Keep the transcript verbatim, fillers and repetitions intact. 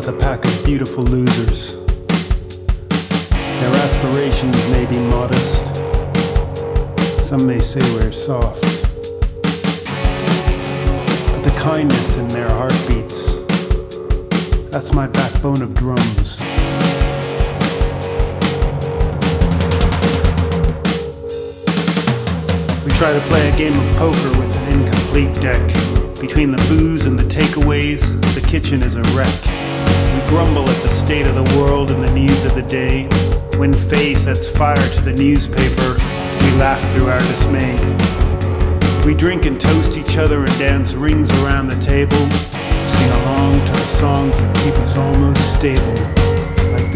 a pack of beautiful losers. Their aspirations may be modest. Some may say we're soft. But the kindness in their heartbeats, that's my backbone of drums. We try to play a game of poker with an incomplete deck. Between the booze and the takeaways, the kitchen is a wreck. We grumble at the state of the world and the news of the day. When Faye sets fire to the newspaper, we laugh through our dismay. We drink and toast each other and dance rings around the table. Sing along to the songs that keep us almost stable.